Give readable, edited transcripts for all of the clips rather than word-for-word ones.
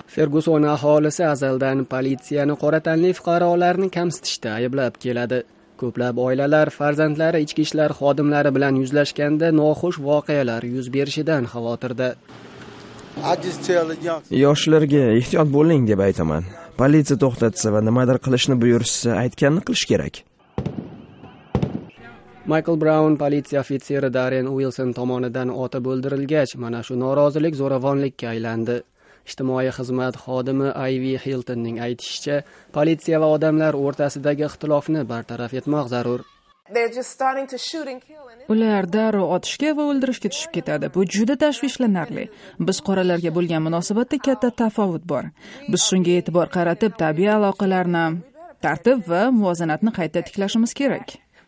Ferguson aholisi azaldan politsiyani qora tanli fuqarolarni kamsitishda ayblab keladi. Ko'plab oilalar farzandlari ichki ishlar xodimlari bilan yuzlashganda noxush voqealar yuz berishidan xavotirda. Yoshlarga ehtiyot bo'ling deb aytaman. Politsiya to'xtatsa va nimadir qilishni buyursa, aytganini qilish kerak. Michael Brown politsiya ofitseri Darren Wilson tomonidan otib o'ldirilgach, mana shu norozilik zo'ravonlikka aylandi. Ijtimoiy xizmat xodimi Ivy Hiltonning aytishicha, politsiya va odamlar o'rtasidagi ixtilofni bartaraf etmoq zarur. Ular darrov otishga va o'ldirishga tushib ketadi. Bu juda tashvishlanarli. Biz qoralarga bo'lgan munosabatda katta tafovut bor. Biz shunga e'tibor qaratib, tabiiy aloqalarni, tartib va muvozanatni qayta tiklashimiz kerak.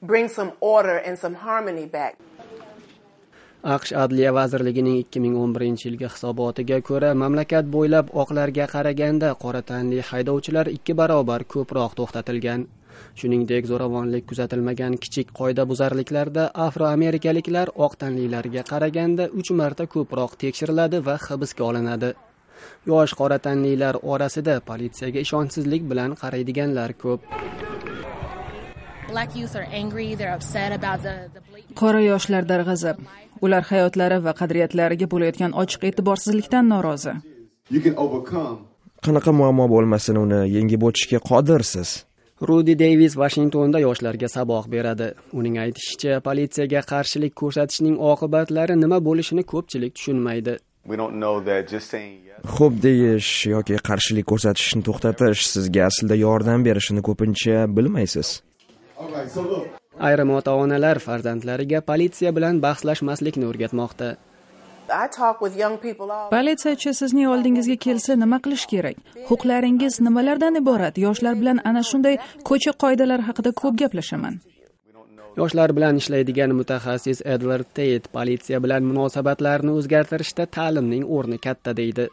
AQSh Adliya vazirligining 2011-yilgi hisobotiga ko'ra, mamlakat bo'ylab oqlarga qaraganda qora tanli haydovchilar 2 barobar ko'proq to'xtatilgan. Shuningdek, zo'ravonlik kuzatilmagan kichik qoidabuzarliklarda afroamerikaliklar oq tanlilarga qaraganda 3 marta ko'proq tekshiriladi va hibsga olinadi. Yosh qora tanlilar orasida politsiyaga ishonchsizlik bilan qaraydiganlar ko'p. Qora yoshlar darg'azab. Ular hayotlari va qadriyatlariga bo'layotgan ochiq e'tiborsizlikdan norozi. Qanaqa muammo bo'lmasin, uni yengib o'tishga qodirsiz. Rudy Davis Washingtonda yoshlarga saboq beradi. Uning aytishicha, politsiyaga qarshilik ko'rsatishning oqibatlari nima bo'lishini ko'pchilik tushunmaydi. Xo'p deyish yoki qarshilik ko'rsatishni to'xtatish sizga aslida yordam berishini ko'pincha bilmaysiz. Ayrim ota-onalar farzandlariga politsiya bilan bahslashmaslikni o'rgatmoqda. Politsiyachi sizning oldingizga kelsa nima qilish kerak? Huquqlaringiz nimalardan iborat? Yoshlar bilan ana shunday ko'cha qoidalari haqida ko'p gaplashaman. Yoshlar bilan ishlaydigan mutaxassis Edward Tate politsiya bilan munosabatlarni o'zgartirishda ta'limning o'rni katta deydi.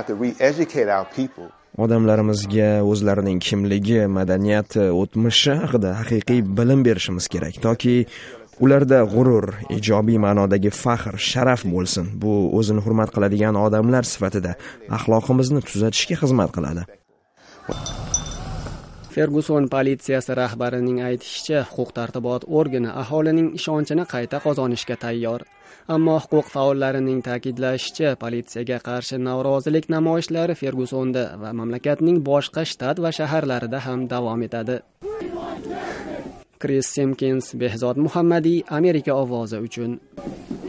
Odamlarimizga o'zlarining kimligi, madaniyati, o'tmishi haqida haqiqiy bilim berishimiz kerak, toki ularda g'urur, ijobiy ma'nodagi faxr, sharaf bo'lsin. Bu o'zini hurmat qiladigan odamlar sifatida axloqimizni tuzatishga xizmat qiladi. Ferguson politsiyasi rahbarining aytishicha, huquq-tartibot organi aholining ishonchini qayta qozonishga tayyor. Ammo huquq faollarining ta'kidlashicha, politsiyaga qarshi norozilik namoyishlari Fergusonda va mamlakatning boshqa shtat va shaharlarida ham davom etadi. Chris Simkins, Behzod Muhammadiy, Amerika ovozi uchun.